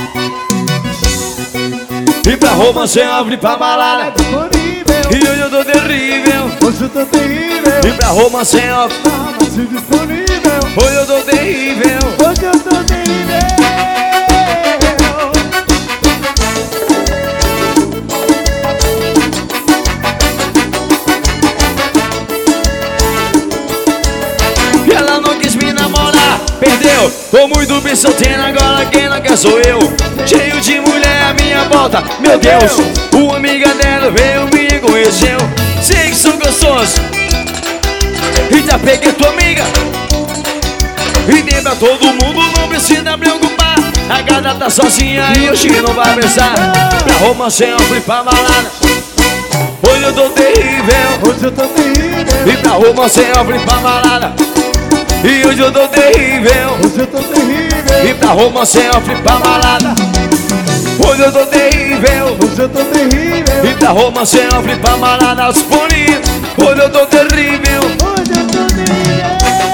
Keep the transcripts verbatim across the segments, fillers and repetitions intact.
E pra romance abre pra balada. E hoje eu tô terrível. Hoje eu tô terrível. E pra romance abre Farmácia disponível. Hoje eu tô terrível. Hoje eu tô terrível. E ela não quis me namorar, perdeu. Tô muito bem solteiro, agora quem não quer sou eu. Cheio de mulher à minha volta, meu Deus. Uma amiga dela veio me conheceu. Sei que sou gostoso e já peguei tua amiga. E dei pra todo mundo, não precisa preocupar. A gata tá sozinha e o Chico não vai pensar. Pra romance eu fui pra balada. Hoje eu tô terrível. Hoje eu tô terrível. E pra romance eu fui pra balada. E hoje eu tô terrível. Hoje eu tô terrível. E pra romance eu fui pra balada. Hoje eu tô terrível. Hoje eu tô terrível. E pra romance eu fui pra balada disponível. Hoje eu tô terrível. Hoje eu tô terrível.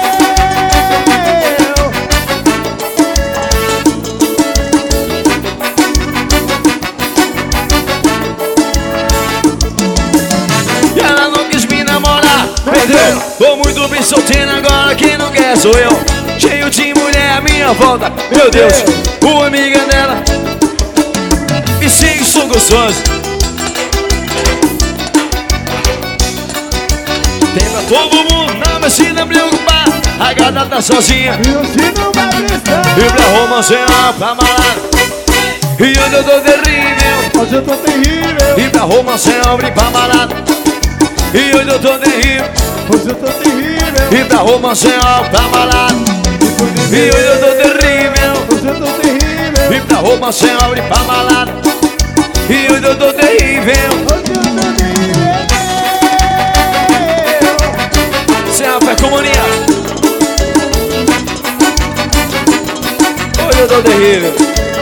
E ela não quis me namorar, perdeu. Tô muito bem solteiro, agora quem não quer sou eu. Cheio de mulher à minha volta, meu Deus. Uma amiga dela e sim, sou gostoso. Tem pra todo mundo, não precisa preocupar. A gata tá sozinha E hoje não vai prestar. e pra romance é pra balada. E hoje eu tô terrível. Hoje eu tô terrível. E pra romance é pra balada. E hoje eu tô terrível. Hoje eu tô terrível. E pra romance é pra balada. E hoje eu tô terrível. Hoje eu tô terrível. E pra romance é pra balada. E hoje eu tô terrível. Hoje eu tô terrível. Sem a fé comunia. Hoje eu tô terrível.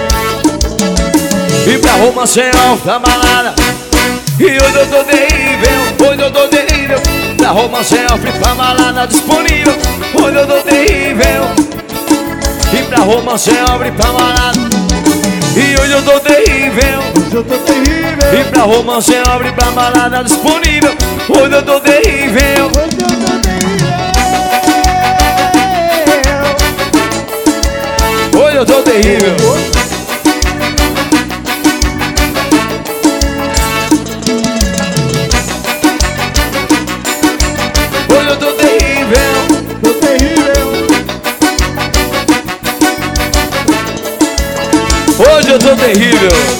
E pra romance é pra balada. E hoje eu tô terrível. Hoje eu tô terrível. Pra romance é pra balada disponível. Hoje eu tô terrível. E pra romance é pra balada. E hoje eu tô terrível. Hoje eu tô terrível. E pra romance abre pra balada disponível. Hoje eu tô terrível. Hoje eu tô terrível. Hoje eu tô terrível. Hoje eu tô terrível. Tô terrível. Hoje eu tô terrível.